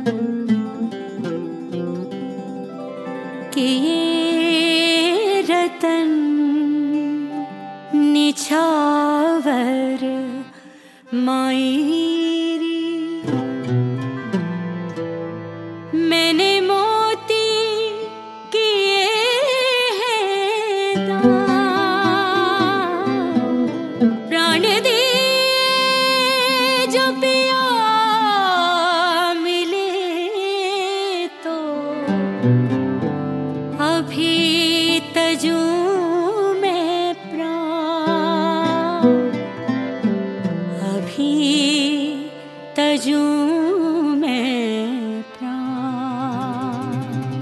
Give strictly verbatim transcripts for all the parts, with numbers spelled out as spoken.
कि ये रतन निछावर मायरी मैंने मोती किए हैं दान प्राण दिए जो पिया मिले तो अभी तजूं में प्राण अभी तजूं में प्राण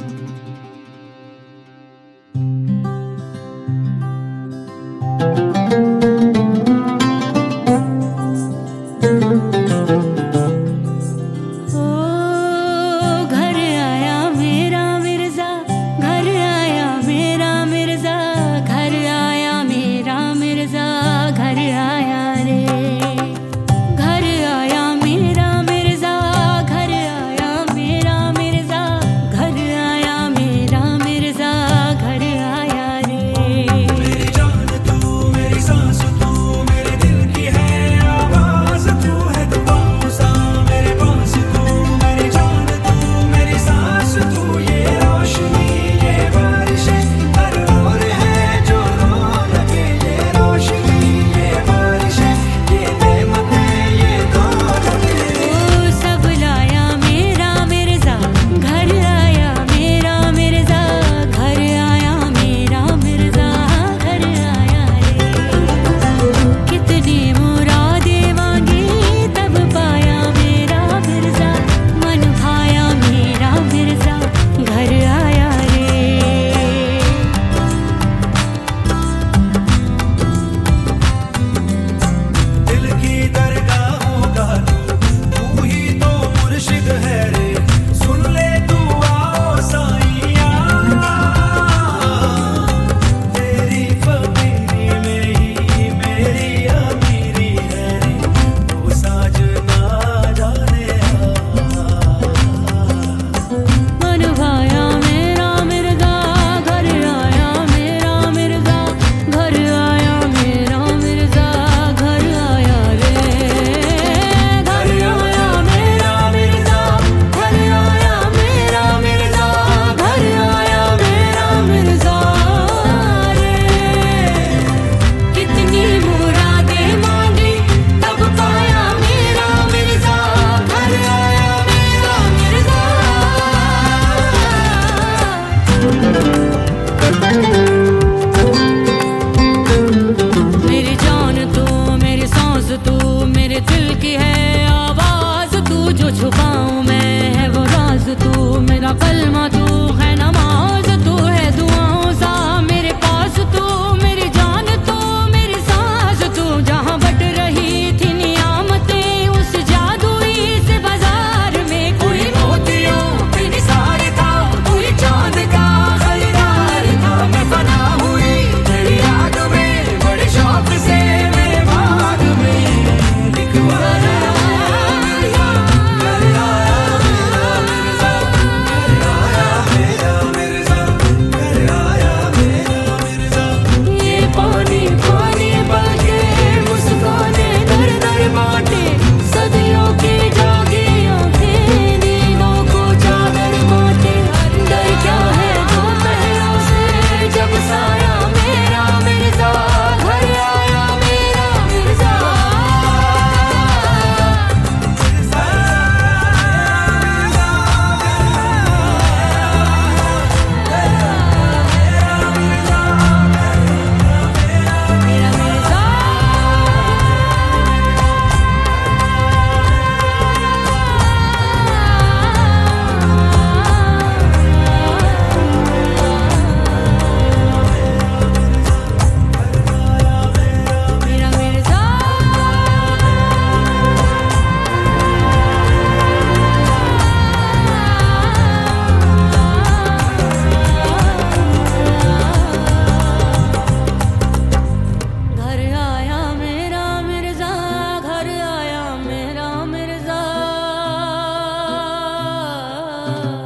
ओ घर आया मेरा मिर्जा घर आया मेरा मिर्जा घर आया मेरा मिर्जा घर आया रे घर आया मेरा मिर्जा घर आया मेरा मिर्जा घर आया मेरा मिर्जा घर आया रे मेरी जान तू मेरी सांस तू मेरे दिल की है आवाज तू है दुआओं सा मेरे पास तू मेरी जान तू मेरी सांस तू ये रोशनी ये बारिशें हर ओर है जो रो लगे ये रोशनी ये बारिशें ये नेमतें ये दौलतें ओ सब लाया मेरा मिर्जा घर आया मेरा मिर्जा घर आया मेरा मिर्जा घर आया रे कितनी मुरादें मांगी तब पाया मेरा मिर्जा मन भाया मेरा मिर्जा घर आया रे दिल की दरगाहों का तू ही तो मुर्शिद है रे सुन ले तू आओ साईया तेरी फकीरी में ही मेरी अमीरी है रे तू साजना जाने मन भाया मेरा मिर्जा घर आया मेरा मिर्जा घर आया मेरा मिर्जा घर आया रे घर आया मेरा मिर्जा घर आया मेरा मिर्जा घर आया मेरा मिर्जा रे कितनी मुरादें मांगी तब पाया मेरा मिर्जा घर आया मेरा मिर्जा मेरी जान तू मेरी सांस तू मेरे दिल की है आवाज तू जो छुपाऊं मैं है वो राज तू मेरा कलमा तू है नमाज तू है दुआओं सा मेरे पास तू मेरी जान तू मेरी सांस तू जहाँ बट रही थी नियामतें उस जादुई से बाजार में कोई मोतियों कोई निसार था कोई चांद का खरीदार था मैं फना हुई तेरी याद में बड़े शौक से मेरे बाग में लिखवाया घर आया मेरा मिर्जा घर आया मेरा मिर्जा घर आया मेरा मिर्जा ये पानी पानी बलके मुस्काने दर दर बांटे सदियों की जागी आंखें नींदों को चादर बांटे डर क्या है दो पहरों से जब साया मेरा मिर्जा घर आया मेरा मिर्जा सा।